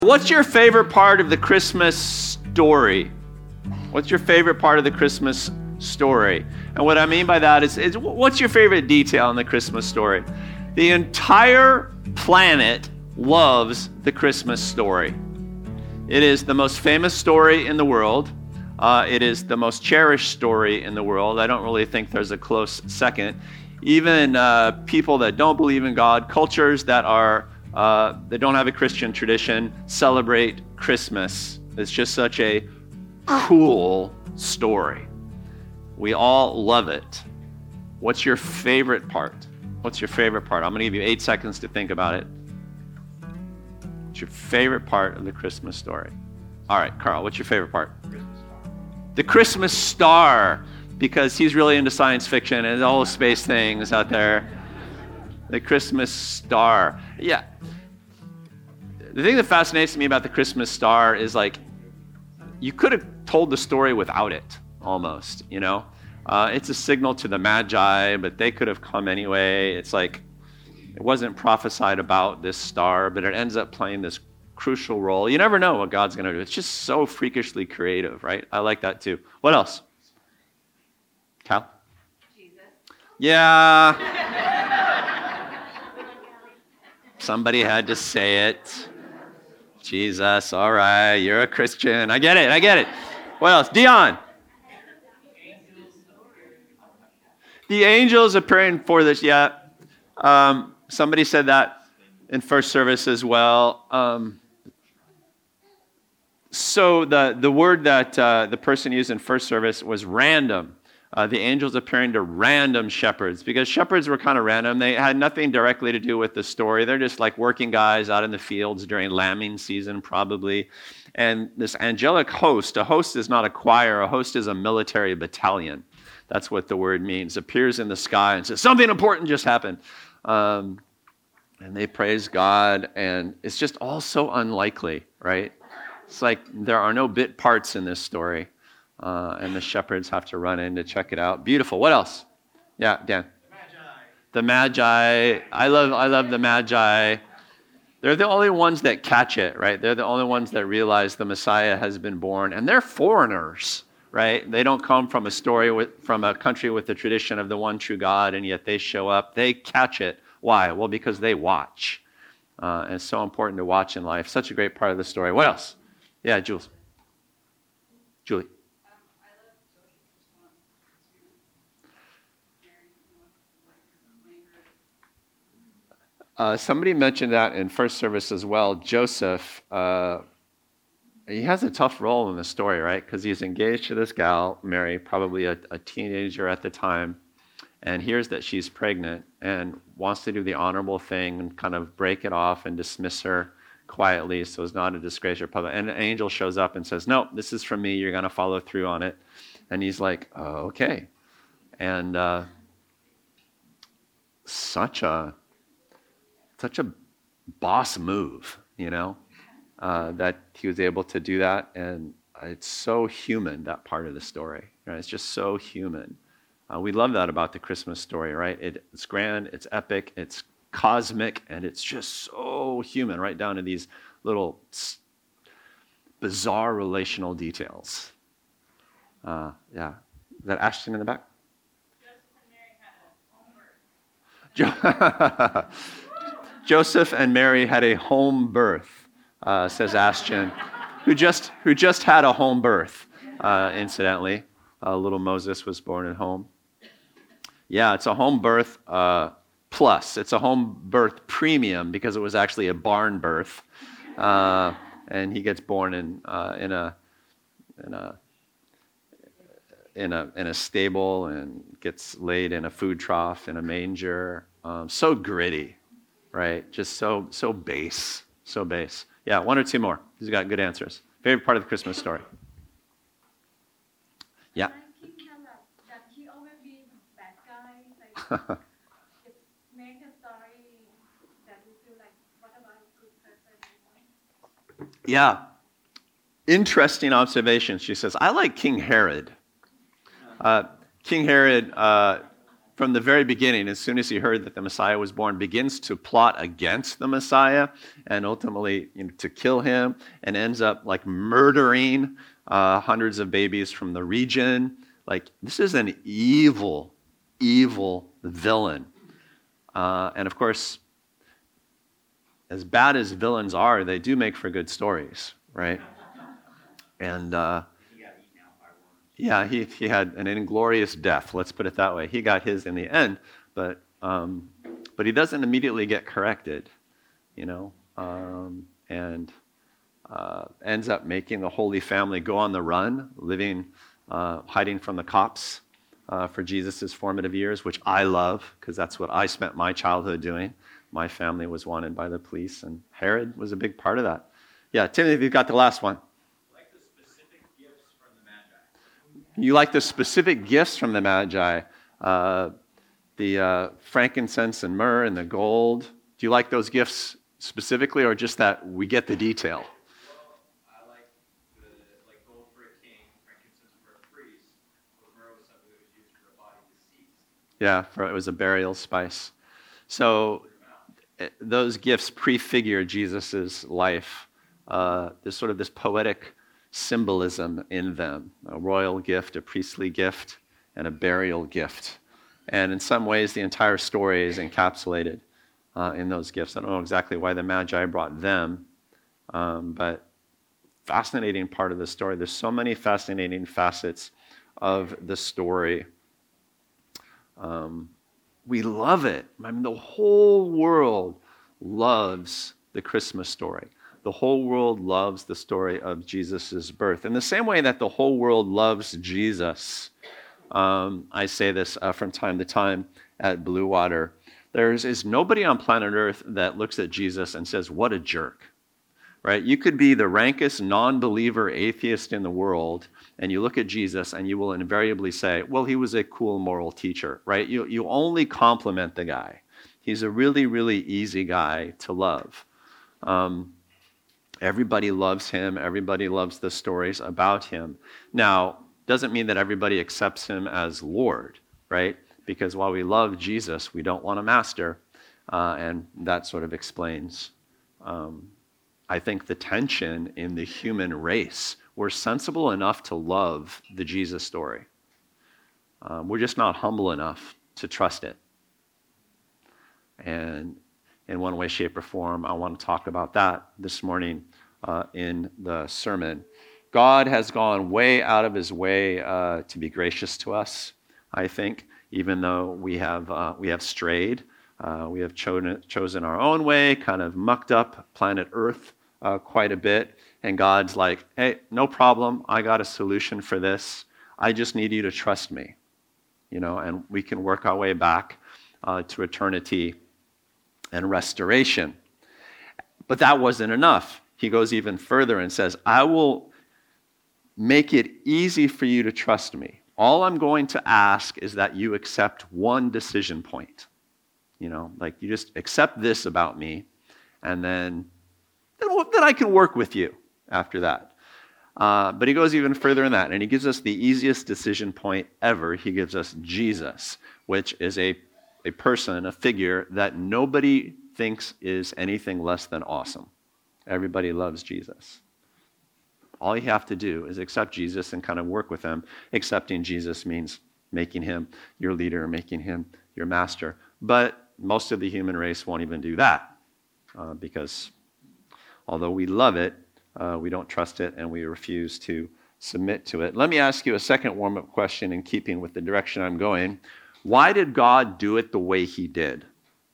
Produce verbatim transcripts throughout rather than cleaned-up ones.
What's your favorite part of the Christmas story? What's your favorite part of the Christmas story? And what I mean by that is, is what's your favorite detail in the Christmas story? The entire planet loves the Christmas story. It is the most famous story in the world. Uh, it is the most cherished story in the world. I don't really think there's a close second. Even uh, people that don't believe in God, cultures that are Uh, they don't have a Christian tradition, celebrate Christmas. It's just such a cool story. We all love it. What's your favorite part? What's your favorite part? I'm going to give you eight seconds to think about it. What's your favorite part of the Christmas story? All right, Carl, what's your favorite part? Christmas star. The Christmas star, because he's really into science fiction and all the space things out there. The Christmas star. Yeah. The thing that fascinates me about the Christmas star is, like, you could have told the story without it, almost, you know? Uh, it's a signal to the Magi, but they could have come anyway. It's like, it wasn't prophesied about this star, but it ends up playing this crucial role. You never know what God's going to do. It's just so freakishly creative, right? I like that too. What else? Cal? Jesus. Yeah. Somebody had to say it. Jesus, all right, you're a Christian. I get it, I get it. What else? Dion. The angels appearing for this, yeah. Um, somebody said that in first service as well. Um, so the, the word that uh, the person used in first service was random. Uh, the angels appearing to random shepherds, because shepherds were kind of random. They had nothing directly to do with the story. They're just like working guys out in the fields during lambing season, probably. And this angelic host, a host is not a choir, a host is a military battalion. That's what the word means. Appears in the sky and says, something important just happened. Um, and they praise God, and it's just all so unlikely, right? It's like there are no bit parts in this story. Uh, and the shepherds have to run in to check it out. Beautiful. What else? Yeah, Dan. The Magi. The Magi. I love. I love the Magi. They're the only ones that catch it, right? They're the only ones that realize the Messiah has been born, and they're foreigners, right? They don't come from a story with, from a country with the tradition of the one true God, and yet they show up. They catch it. Why? Well, because they watch. Uh, and it's so important to watch in life. Such a great part of the story. What else? Yeah, Jules. Julie. Uh, somebody mentioned that in first service as well. Joseph, uh, he has a tough role in the story, right? Because he's engaged to this gal, Mary, probably a, a teenager at the time, and hears that she's pregnant and wants to do the honorable thing and kind of break it off and dismiss her quietly so it's not a disgrace or public. And an angel shows up and says, no, this is from me. You're going to follow through on it. And he's like, oh, okay. And uh, such a... Such a boss move, you know, uh, that he was able to do that. And it's so human, that part of the story. Right? It's just so human. Uh, we love that about the Christmas story, right? It, it's grand, it's epic, it's cosmic, and it's just so human, right down to these little bizarre relational details. Uh, yeah. Is that Ashton in the back? Joseph and Mary had a home birth. Joseph and Mary had a home birth, uh, says Ashton, who just who just had a home birth, uh, incidentally. Uh, little Moses was born at home. Yeah, it's a home birth uh, plus. It's a home birth premium because it was actually a barn birth, uh, and he gets born in uh, in a in a in a in a stable and gets laid in a food trough in a manger. Um, so gritty. Right, just so so base, so base. Yeah, one or two more. He's got good answers. Favorite part of the Christmas story? Yeah. King Herod, that he always be bad guy, like it make a story that you feel like, what about a good person? Yeah. Interesting observation. She says, I like King Herod. Uh, King Herod. Uh, from the very beginning, as soon as he heard that the Messiah was born, begins to plot against the Messiah and ultimately, you know, to kill him, and ends up like murdering uh, hundreds of babies from the region. Like, this is an evil, evil villain. Uh, and of course, as bad as villains are, they do make for good stories, right? And uh, yeah, he, he had an inglorious death, let's put it that way. He got his in the end, but um, but he doesn't immediately get corrected, you know, um, and uh, ends up making the Holy Family go on the run, living, uh, hiding from the cops uh, for Jesus' formative years, which I love, because that's what I spent my childhood doing. My family was wanted by the police, and Herod was a big part of that. Yeah, Timothy, you've got the last one. Like the specific gifts from the Magi. You like the specific gifts from the Magi, uh, the uh, frankincense and myrrh and the gold. Do you like those gifts specifically, or just that we get the detail? Well, I like the like gold for a king, frankincense for a priest, but myrrh was something that was used for a body deceased. Yeah, for, it was a burial spice. So those gifts prefigure Jesus' life. Uh, there's sort of this poetic symbolism in them, a royal gift, a priestly gift, and a burial gift. And in some ways, the entire story is encapsulated uh, in those gifts. I don't know exactly why the Magi brought them, um, but fascinating part of the story. There's so many fascinating facets of the story. Um, we love it. I mean, the whole world loves the Christmas story. The whole world loves the story of Jesus' birth. In the same way that the whole world loves Jesus, um, I say this uh, from time to time at Blue Water, there is nobody on planet Earth that looks at Jesus and says, what a jerk, right? You could be the rankest non-believer atheist in the world, and you look at Jesus and you will invariably say, well, he was a cool moral teacher, right? You, you only compliment the guy. He's a really, really easy guy to love. Um, everybody loves him. Everybody loves the stories about him. Now, doesn't mean that everybody accepts him as Lord, right? Because while we love Jesus, we don't want a master. Uh, and that sort of explains, um, I think, the tension in the human race. We're sensible enough to love the Jesus story. Um, we're just not humble enough to trust it. And in one way, shape, or form, I want to talk about that this morning uh, in the sermon. God has gone way out of his way uh, to be gracious to us, I think, even though we have uh, we have strayed. Uh, we have chosen, chosen our own way, kind of mucked up planet Earth uh, quite a bit. And God's like, hey, no problem. I got a solution for this. I just need you to trust me. You know, and we can work our way back uh, to eternity and restoration. But that wasn't enough. He goes even further and says, I will make it easy for you to trust me. All I'm going to ask is that you accept one decision point. You know, like you just accept this about me, and then, then, then I can work with you after that. Uh, but he goes even further in that, and he gives us the easiest decision point ever. He gives us Jesus, which is a a person, a figure that nobody thinks is anything less than awesome. Everybody loves Jesus. All you have to do is accept Jesus and kind of work with him. Accepting Jesus means making him your leader, making him your master. But most of the human race won't even do that uh, because although we love it, uh, we don't trust it and we refuse to submit to it. Let me ask you a second warm-up question in keeping with the direction I'm going. Why did God do it the way he did?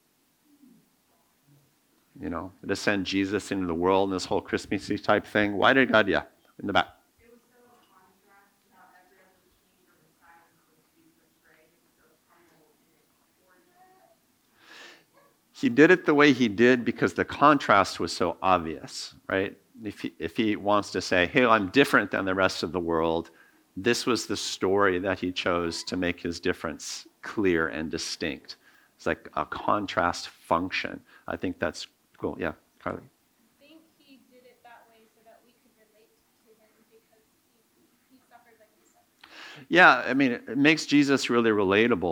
You know, to send Jesus into the world and this whole Christmassy type thing. Why did God, yeah, in the back. It was so a contrast to how every other king or Messiah was supposed to be portrayed. It was so humble and ordinary. He did it the way he did because the contrast was so obvious, right? If he, if he wants to say, hey, I'm different than the rest of the world, this was the story that he chose to make his difference clear and distinct. It's like a contrast function. I think that's cool. Yeah, Carly. I think he did it that way so that we could relate to him because he, he suffered like we suffered. Yeah, I mean, it makes Jesus really relatable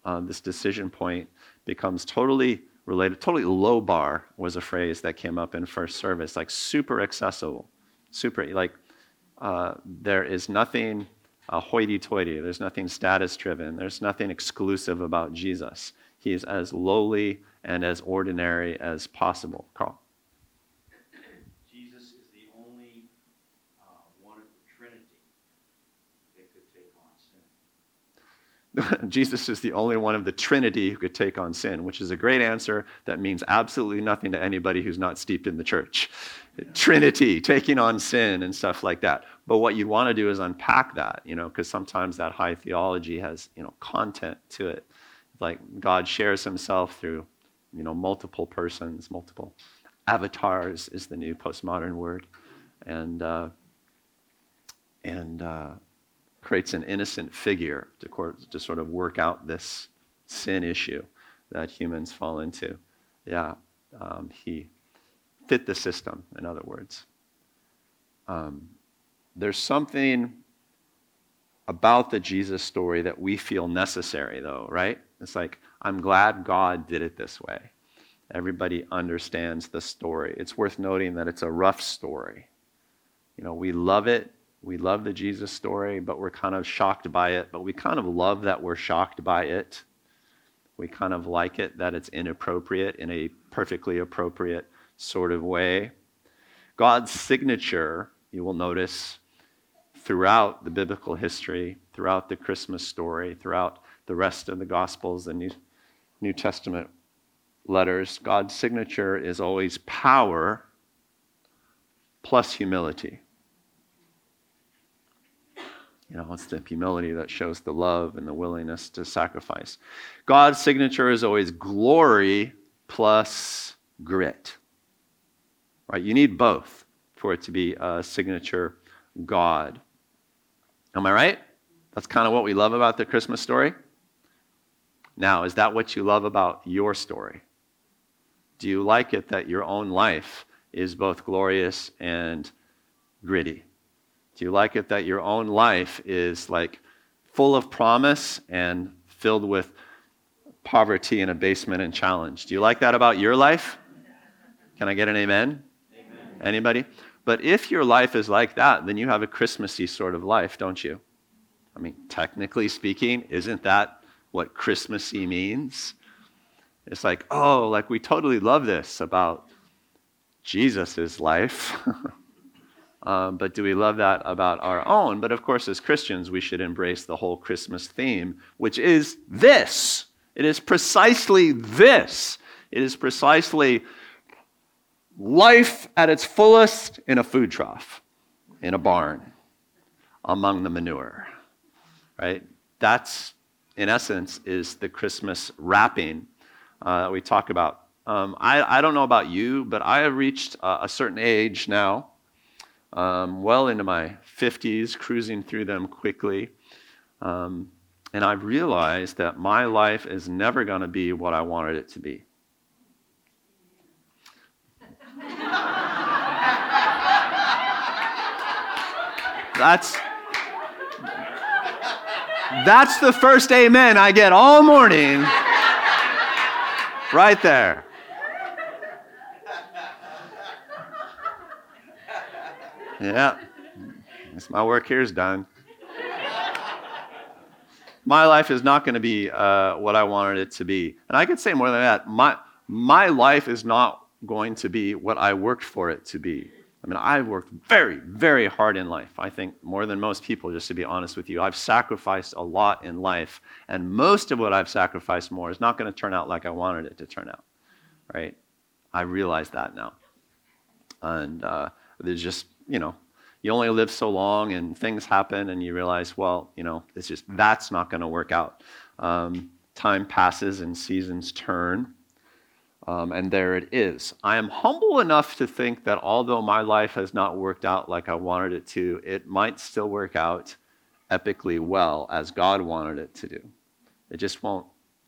uh, this decision point becomes totally related. Totally low bar was a phrase that came up in first service, like super accessible, super, like uh, there is nothing uh, hoity-toity, there's nothing status-driven, there's nothing exclusive about Jesus. He's as lowly and as ordinary as possible. Carl. Jesus is the only uh, one of the Trinity that could take on sin. Jesus is the only one of the Trinity who could take on sin, which is a great answer that means absolutely nothing to anybody who's not steeped in the church. Trinity, taking on sin and stuff like that. But what you want to do is unpack that, you know, because sometimes that high theology has, you know, content to it. Like God shares himself through, you know, multiple persons, multiple avatars is the new postmodern word. And, uh, and, uh, creates an innocent figure to, to sort of work out this sin issue that humans fall into. Yeah, um, he fit the system, in other words. Um, there's something about the Jesus story that we feel necessary, though, right? It's like, I'm glad God did it this way. Everybody understands the story. It's worth noting that it's a rough story. You know, we love it. We love the Jesus story, but we're kind of shocked by it. But we kind of love that we're shocked by it. We kind of like it that it's inappropriate in a perfectly appropriate sort of way. God's signature, you will notice, throughout the biblical history, throughout the Christmas story, throughout the rest of the Gospels and New, New Testament letters, God's signature is always power plus humility. You know, it's the humility that shows the love and the willingness to sacrifice. God's signature is always glory plus grit. Right? You need both for it to be a signature God. Am I right? That's kind of what we love about the Christmas story. Now, is that what you love about your story? Do you like it that your own life is both glorious and gritty? Do you like it that your own life is like full of promise and filled with poverty and abasement and challenge? Do you like that about your life? Can I get an amen? Amen. Anybody? But if your life is like that, then you have a Christmassy sort of life, don't you? I mean, technically speaking, isn't that what Christmassy means? It's like, oh, like we totally love this about Jesus' life. Um, but do we love that about our own? But of course, as Christians, we should embrace the whole Christmas theme, which is this. It is precisely this. It is precisely life at its fullest in a food trough, in a barn, among the manure, right? That's, in essence, is the Christmas wrapping uh, that we talk about. Um, I, I don't know about you, but I have reached uh, a certain age now, Um, well into my fifties, cruising through them quickly. Um, and I've realized that my life is never going to be what I wanted it to be. That's, that's the first amen I get all morning. Right there. Yeah, my work here is done. My life is not going to be uh, what I wanted it to be. And I could say more than that. My, my life is not going to be what I worked for it to be. I mean, I've worked very, very hard in life. I think more than most people, just to be honest with you. I've sacrificed a lot in life. And most of what I've sacrificed more is not going to turn out like I wanted it to turn out. Right? I realize that now. And uh, there's just, you know, you only live so long and things happen and you realize, well, you know, it's just, that's not going to work out. Um, time passes and seasons turn. Um, and there it is. I am humble enough to think that although my life has not worked out like I wanted it to, it might still work out epically well as God wanted it to do. It just won't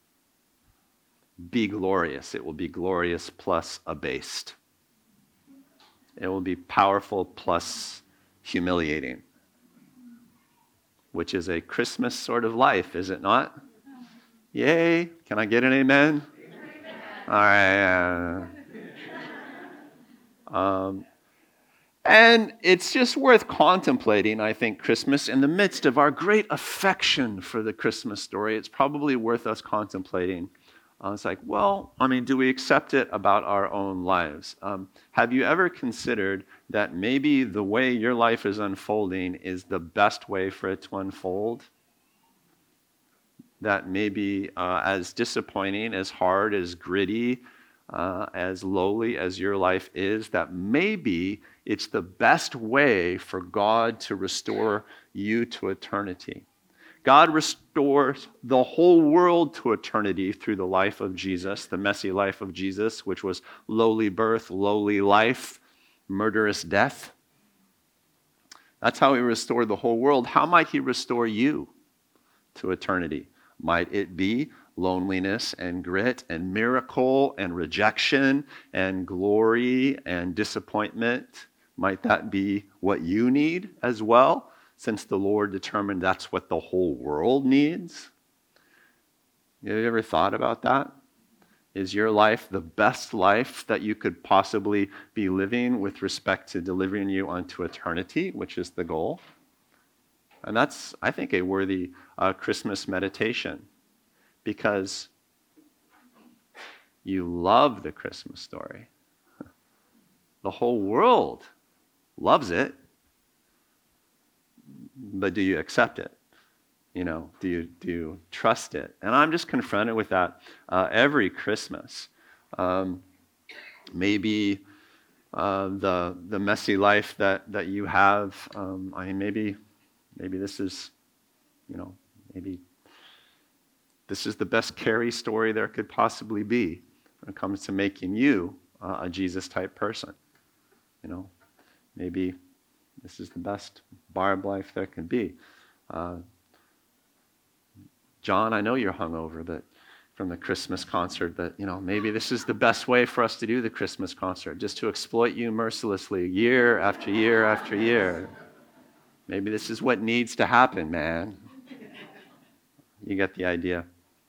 be glorious. It will be glorious plus abased. It will be powerful plus humiliating, which is a Christmas sort of life, is it not? Yay. Can I get an amen? All right. Uh, um, and it's just worth contemplating, I think, Christmas in the midst of our great affection for the Christmas story. It's probably worth us contemplating. Uh, it's like, well, I mean, do we accept it about our own lives? Um, have you ever considered that maybe the way your life is unfolding is the best way for it to unfold? That maybe uh, as disappointing, as hard, as gritty, uh, as lowly as your life is, that maybe it's the best way for God to restore you to eternity. God restores the whole world to eternity through the life of Jesus, the messy life of Jesus, which was lowly birth, lowly life, murderous death. That's how he restored the whole world. How might he restore you to eternity? Might it be loneliness and grit and miracle and rejection and glory and disappointment? Might that be what you need as well, since the Lord determined that's what the whole world needs? Have you ever thought about that? Is your life the best life that you could possibly be living with respect to delivering you unto eternity, which is the goal? And that's, I think, a worthy uh, Christmas meditation, because you love the Christmas story. The whole world loves it, but do you accept it? You know, do you do you trust it? And I'm just confronted with that uh, every Christmas. Um, maybe uh, the the messy life that that you have. Um, I mean, maybe. Maybe this is, you know, maybe this is the best Carrie story there could possibly be when it comes to making you uh, a Jesus-type person. You know, maybe this is the best Barb life there can be. Uh, John, I know you're hungover that from the Christmas concert, that, you know, maybe this is the best way for us to do the Christmas concert, just to exploit you mercilessly year after year after year. Maybe this is what needs to happen, man. You get the idea.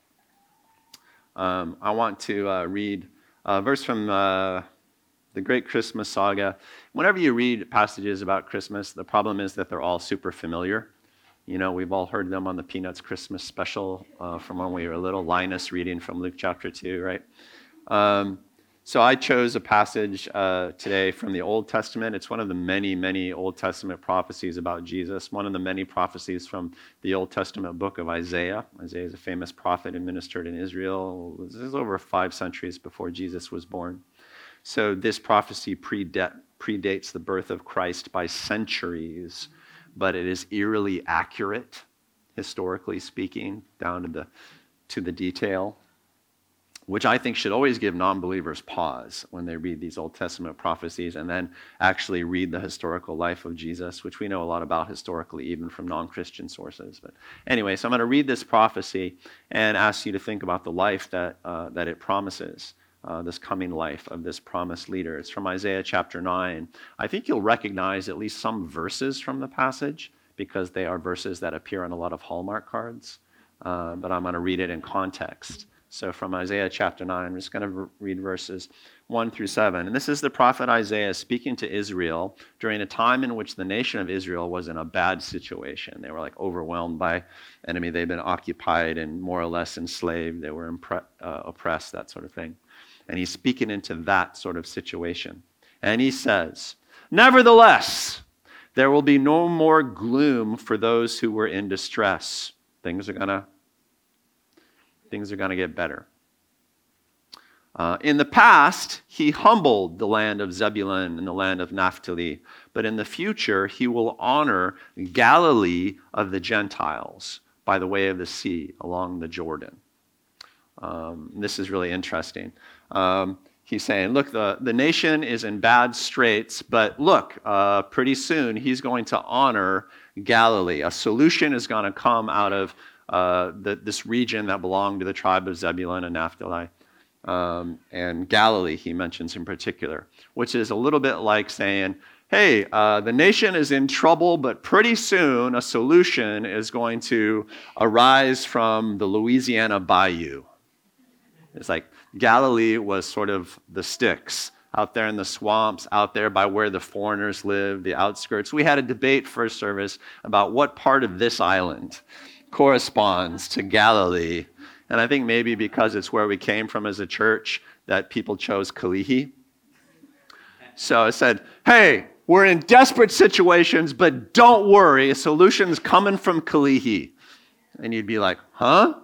Um, I want to uh, read a verse from uh, the Great Christmas Saga. Whenever you read passages about Christmas, the problem is that they're all super familiar. You know, we've all heard them on the Peanuts Christmas special uh, from when we were little. Linus reading from Luke chapter two, right? Um, So I chose a passage uh, today from the Old Testament. It's one of the many, many Old Testament prophecies about Jesus, one of the many prophecies from the Old Testament book of Isaiah. Isaiah is a famous prophet and ministered in Israel. This is over five centuries before Jesus was born. So this prophecy prede- predates the birth of Christ by centuries, but it is eerily accurate, historically speaking, down to the, to the detail, which I think should always give non-believers pause when they read these Old Testament prophecies and then actually read the historical life of Jesus, which we know a lot about historically, even from non-Christian sources. But anyway, so I'm going to read this prophecy and ask you to think about the life that, uh, that it promises, uh, this coming life of this promised leader. It's from Isaiah chapter nine. I think you'll recognize at least some verses from the passage, because they are verses that appear on a lot of Hallmark cards, uh, but I'm going to read it in context. So from Isaiah chapter nine, I'm just going to read verses one through seven. And this is the prophet Isaiah speaking to Israel during a time in which the nation of Israel was in a bad situation. They were like overwhelmed by enemy. They'd been occupied and more or less enslaved. They were impre- uh, oppressed, that sort of thing. And he's speaking into that sort of situation. And he says, "Nevertheless, there will be no more gloom for those who were in distress." Things are going to Things are going to get better. Uh, in the past, he humbled the land of Zebulun and the land of Naphtali, but in the future, he will honor Galilee of the Gentiles by the way of the sea along the Jordan. Um, this is really interesting. Um, he's saying, look, the, the nation is in bad straits, but look, uh, pretty soon he's going to honor Galilee. A solution is going to come out of Uh, the, this region that belonged to the tribe of Zebulun and Naphtali, um, and Galilee he mentions in particular, which is a little bit like saying, hey, uh, the nation is in trouble, but pretty soon a solution is going to arise from the Louisiana Bayou. It's like Galilee was sort of the sticks, out there in the swamps, out there by where the foreigners live, the outskirts. We had a debate first service about what part of this island corresponds to Galilee. And I think maybe because it's where we came from as a church, that people chose Kalihi. So I said, hey, we're in desperate situations, but don't worry, a solution's coming from Kalihi. And you'd be like, huh?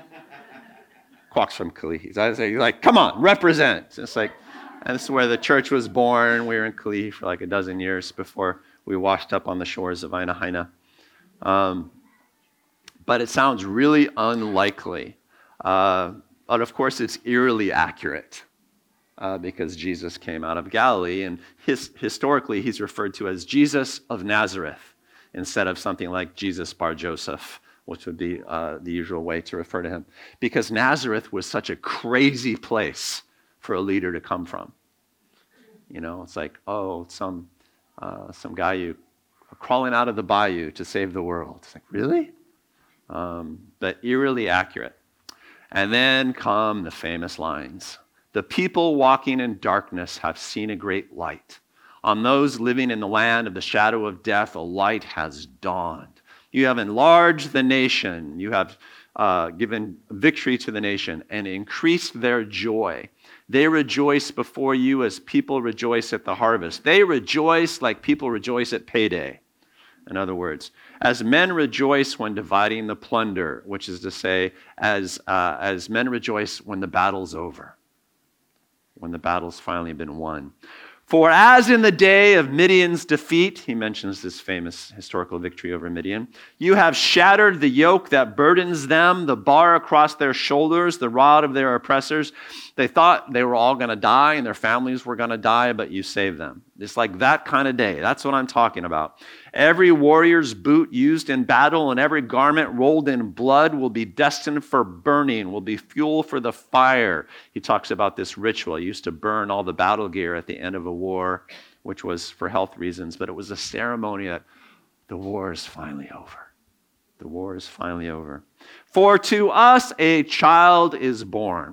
Quox from Kalihi. So I say, you're like, come on, represent. It's like, and this is where the church was born. We were in Kalihi for like a dozen years before we washed up on the shores of Aina Haina. Um, but it sounds really unlikely. Uh, but of course, it's eerily accurate uh, because Jesus came out of Galilee. And his, historically, he's referred to as Jesus of Nazareth instead of something like Jesus Bar Joseph, which would be uh, the usual way to refer to him. Because Nazareth was such a crazy place for a leader to come from. You know, it's like, oh, some uh, some guy you crawling out of the bayou to save the world. It's like, really? Um, but eerily accurate. And then come the famous lines. The people walking in darkness have seen a great light. On those living in the land of the shadow of death, a light has dawned. You have enlarged the nation. You have uh, given victory to the nation and increased their joy. They rejoice before you as people rejoice at the harvest. They rejoice like people rejoice at payday. In other words, as men rejoice when dividing the plunder, which is to say, as, uh, as men rejoice when the battle's over, when the battle's finally been won. For as in the day of Midian's defeat, he mentions this famous historical victory over Midian, you have shattered the yoke that burdens them, the bar across their shoulders, the rod of their oppressors. They thought they were all going to die and their families were going to die, but you saved them. It's like that kind of day. That's what I'm talking about. Every warrior's boot used in battle and every garment rolled in blood will be destined for burning, will be fuel for the fire. He talks about this ritual. He used to burn all the battle gear at the end of a war, which was for health reasons, but it was a ceremony that the war is finally over. The war is finally over. For to us a child is born.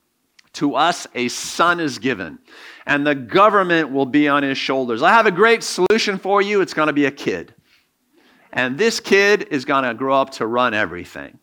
To us a son is given, and the government will be on his shoulders. I have a great solution for you. It's going to be a kid. And this kid is going to grow up to run everything.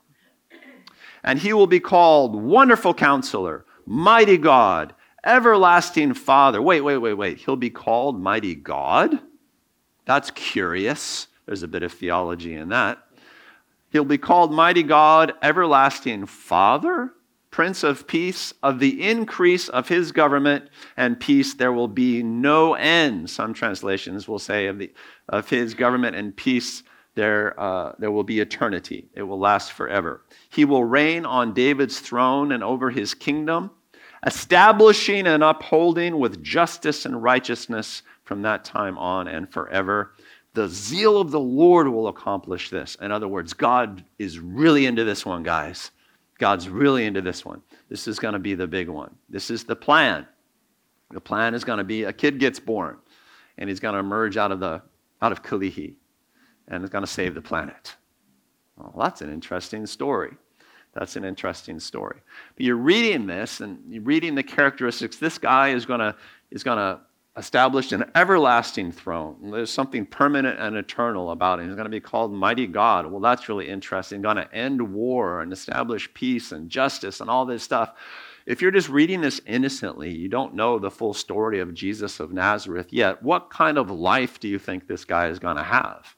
And he will be called Wonderful Counselor, Mighty God, Everlasting Father. Wait, wait, wait, wait. He'll be called Mighty God? That's curious. There's a bit of theology in that. He'll be called Mighty God, Everlasting Father, Prince of Peace. Of the increase of his government and peace there will be no end. Some translations will say of the of his government and peace there uh, there will be eternity. It will last forever. He will reign on David's throne and over his kingdom, establishing and upholding with justice and righteousness from that time on and forever. The zeal of the Lord will accomplish this. In other words, God is really into this one, guys. God's really into this one. This is going to be the big one. This is the plan. The plan is going to be a kid gets born, and he's going to emerge out of the out of Kalihi, and is going to save the planet. Well, that's an interesting story. That's an interesting story. But you're reading this, and you're reading the characteristics. This guy is going to is going to establish an everlasting throne. There's something permanent and eternal about him. He's going to be called Mighty God. Well, that's really interesting. Going to end war and establish peace and justice and all this stuff. If you're just reading this innocently, you don't know the full story of Jesus of Nazareth yet, what kind of life do you think this guy is going to have?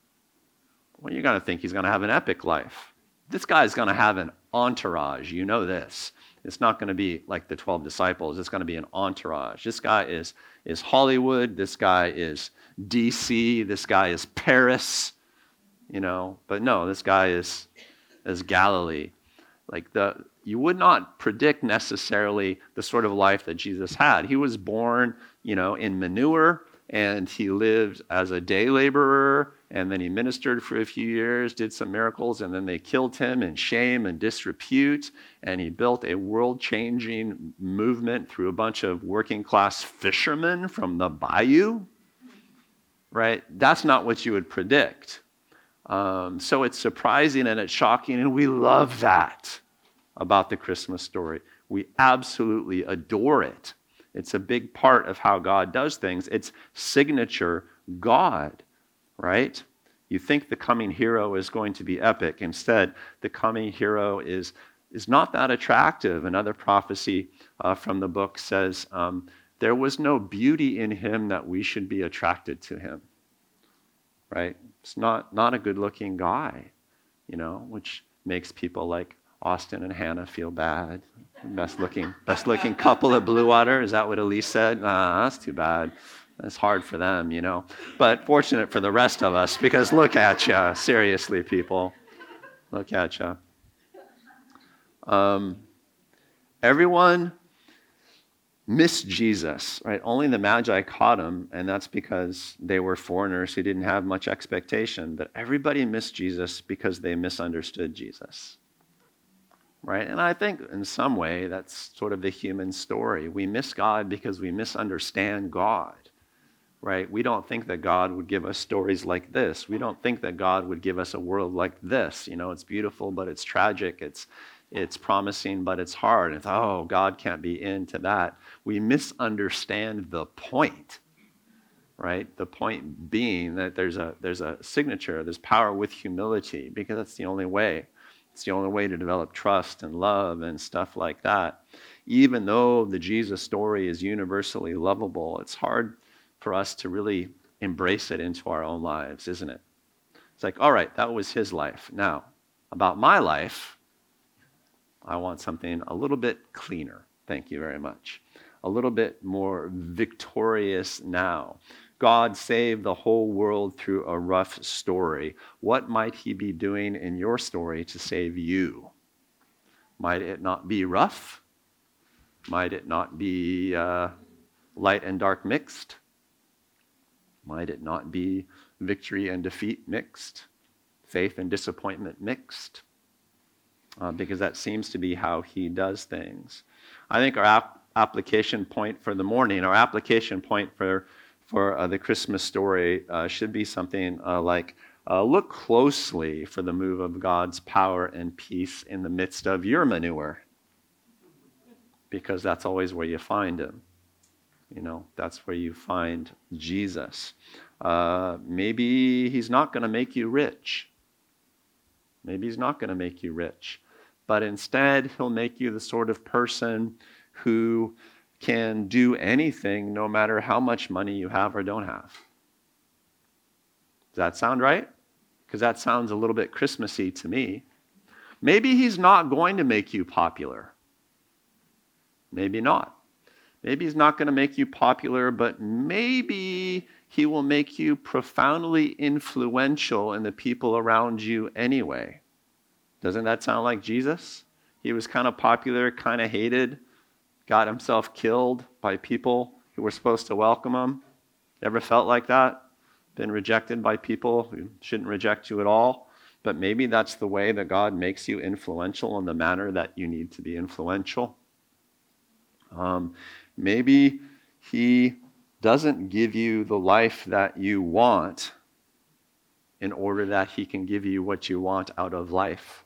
Well, you're going to think he's going to have an epic life. This guy is going to have an entourage. You know this. It's not going to be like the twelve disciples. It's going to be an entourage. This guy is, is Hollywood. This guy is D C. This guy is Paris. You know, but no, this guy is, is Galilee. Like the you would not predict necessarily the sort of life that Jesus had. He was born, you know, in manure, and he lived as a day laborer, and then he ministered for a few years, did some miracles, and then they killed him in shame and disrepute, and he built a world-changing movement through a bunch of working-class fishermen from the bayou. right? That's not what you would predict. Um, so it's surprising and it's shocking, and we love that about the Christmas story. We absolutely adore it. It's a big part of how God does things. It's signature God, right? You think the coming hero is going to be epic. Instead, the coming hero is, is not that attractive. Another prophecy uh, from the book says, um, there was no beauty in him that we should be attracted to him, right? It's not, not a good-looking guy, you know, which makes people like Austin and Hannah feel bad. Best looking, best looking couple at Blue Water. Is that what Elise said? Ah, that's too bad. It's hard for them, you know. But fortunate for the rest of us, because look at ya. Seriously, people. Look at ya. Um, everyone missed Jesus, right? Only the Magi caught him, and that's because they were foreigners who didn't have much expectation. But everybody missed Jesus because they misunderstood Jesus. Right? And I think in some way that's sort of the human story. We miss God because we misunderstand God, right? We don't think that God would give us stories like this. We don't think that God would give us a world like this. You know, it's beautiful, but it's tragic. It's it's promising, but it's hard. It's, oh, God can't be into that. We misunderstand the point, right? The point being that there's a there's a signature, there's power with humility, because that's the only way. It's the only way to develop trust and love and stuff like that. Even though the Jesus story is universally lovable, it's hard for us to really embrace it into our own lives, isn't it? It's like, all right, that was his life. Now, about my life, I want something a little bit cleaner. Thank you very much. A little bit more victorious now. God saved the whole world through a rough story. What might he be doing in your story to save you? Might it not be rough? Might it not be uh, light and dark mixed? Might it not be victory and defeat mixed? Faith and disappointment mixed? Uh, because that seems to be how he does things. I think our ap- application point for the morning, our application point for for uh, the Christmas story uh, should be something uh, like, uh, look closely for the move of God's power and peace in the midst of your manure. Because that's always where you find him. You know, that's where you find Jesus. Uh, maybe he's not going to make you rich. Maybe he's not going to make you rich. But instead, he'll make you the sort of person who can do anything no matter how much money you have or don't have. Does that sound right? Because that sounds a little bit Christmassy to me. Maybe he's not going to make you popular. Maybe not. Maybe he's not going to make you popular, but maybe he will make you profoundly influential in the people around you anyway. Doesn't that sound like Jesus? He was kind of popular, kind of hated, got himself killed by people who were supposed to welcome him. Ever felt like that? Been rejected by people who shouldn't reject you at all? But maybe that's the way that God makes you influential in the manner that you need to be influential. Um, maybe he doesn't give you the life that you want in order that he can give you what you want out of life.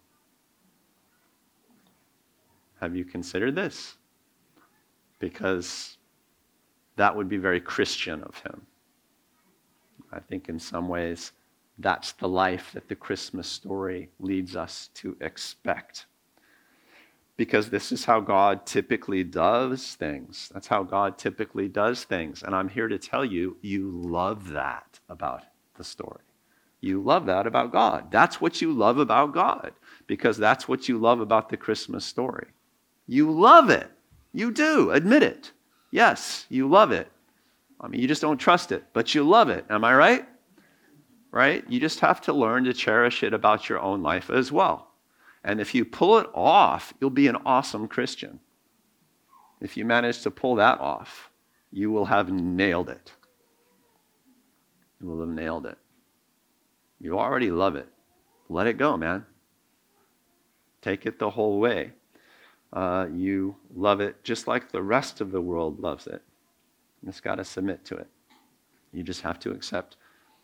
Have you considered this? Because that would be very Christian of him. I think in some ways that's the life that the Christmas story leads us to expect. Because this is how God typically does things. That's how God typically does things. And I'm here to tell you, you love that about the story. You love that about God. That's what you love about God. Because that's what you love about the Christmas story. You love it. You do. Admit it. Yes, you love it. I mean, you just don't trust it, but you love it. Am I right? Right? You just have to learn to cherish it about your own life as well. And if you pull it off, you'll be an awesome Christian. If you manage to pull that off, you will have nailed it. You will have nailed it. You already love it. Let it go, man. Take it the whole way. Uh, you love it just like the rest of the world loves it. You just got to submit to it. You just have to accept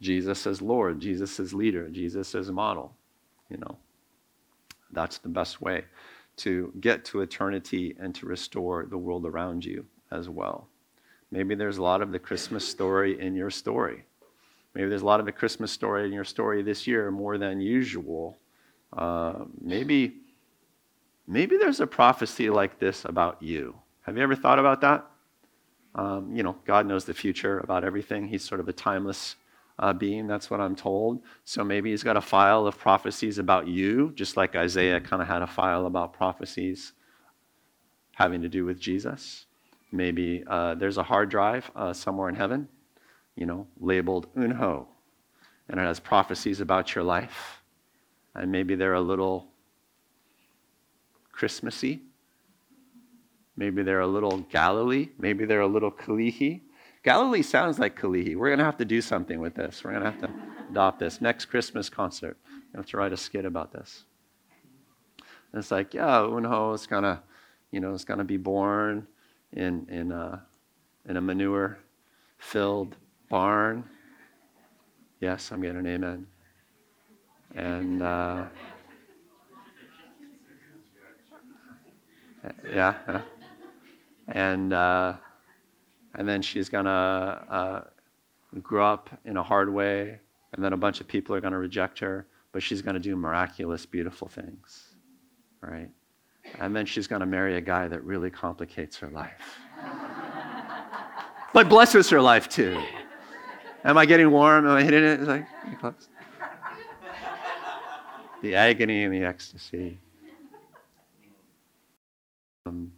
Jesus as Lord, Jesus as leader, Jesus as model. You know, that's the best way to get to eternity and to restore the world around you as well. Maybe there's a lot of the Christmas story in your story. Maybe there's a lot of the Christmas story in your story this year more than usual. Uh, maybe, maybe there's a prophecy like this about you. Have you ever thought about that? Um, you know, God knows the future about everything. He's sort of a timeless uh, being, that's what I'm told. So maybe he's got a file of prophecies about you, just like Isaiah kind of had a file about prophecies having to do with Jesus. Maybe uh, there's a hard drive uh, somewhere in heaven, you know, labeled Unho, and it has prophecies about your life. And maybe they're a little Christmassy. Maybe they're a little Galilee. Maybe they're a little Kalihi. Galilee sounds like Kalihi. We're going to have to do something with this. We're going to have to adopt this. Next Christmas concert, you have to write a skit about this. And it's like, yeah, Unho is going to, you know, is going to be born in in a, in a manure-filled barn. Yes, I'm getting an amen. And uh, yeah, yeah. and uh, and then she's gonna uh, grow up in a hard way, and then a bunch of people are gonna reject her, but she's gonna do miraculous, beautiful things, right? And then she's gonna marry a guy that really complicates her life, but blesses her life too. Am I getting warm? Am I hitting it? It's like, close. The agony and the ecstasy. Um,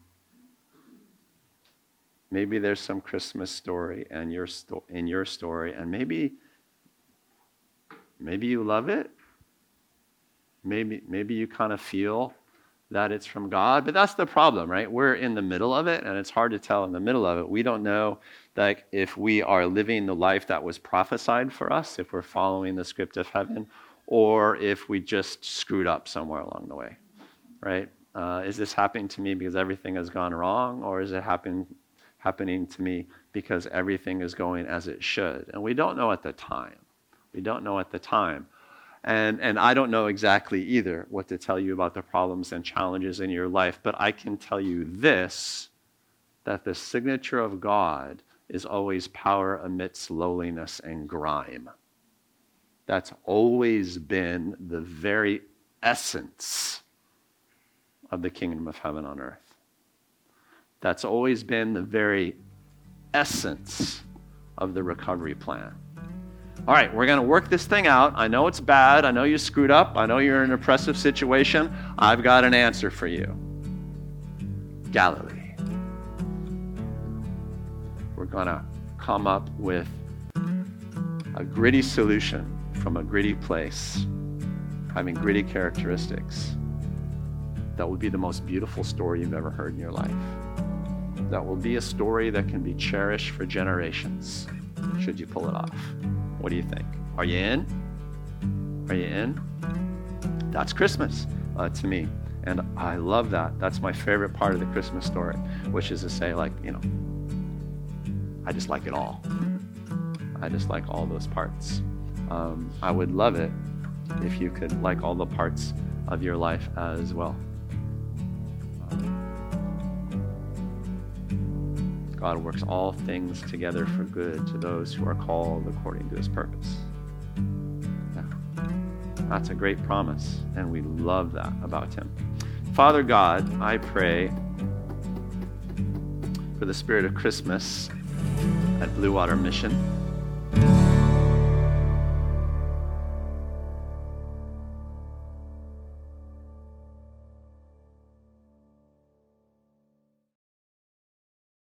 maybe there's some Christmas story and your sto- in your story, and maybe, maybe you love it. Maybe, maybe you kind of feel that it's from God, but that's the problem, right? We're in the middle of it, and it's hard to tell in the middle of it. We don't know, like, if we are living the life that was prophesied for us, if we're following the script of heaven, or if we just screwed up somewhere along the way, right? Uh, is this happening to me because everything has gone wrong, or is it happen, happening to me because everything is going as it should? And we don't know at the time. We don't know at the time. And, and I don't know exactly either what to tell you about the problems and challenges in your life, but I can tell you this, that the signature of God is always power amidst lowliness and grime. That's always been the very essence of the kingdom of heaven on earth. That's always been the very essence of the recovery plan. All right, we're going to work this thing out. I know it's bad. I know you screwed up. I know you're in an oppressive situation. I've got an answer for you. Galilee. We're going to come up with a gritty solution from a gritty place, having gritty characteristics. That will be the most beautiful story you've ever heard in your life. That will be a story that can be cherished for generations, should you pull it off. What do you think? Are you in? Are you in? That's Christmas uh, to me. And I love that. That's my favorite part of the Christmas story, which is to say, like, you know, I just like it all. I just like all those parts. Um, I would love it if you could like all the parts of your life as well. God works all things together for good to those who are called according to his purpose. Yeah. That's a great promise, and we love that about him. Father God, I pray for the spirit of Christmas at Blue Water Mission.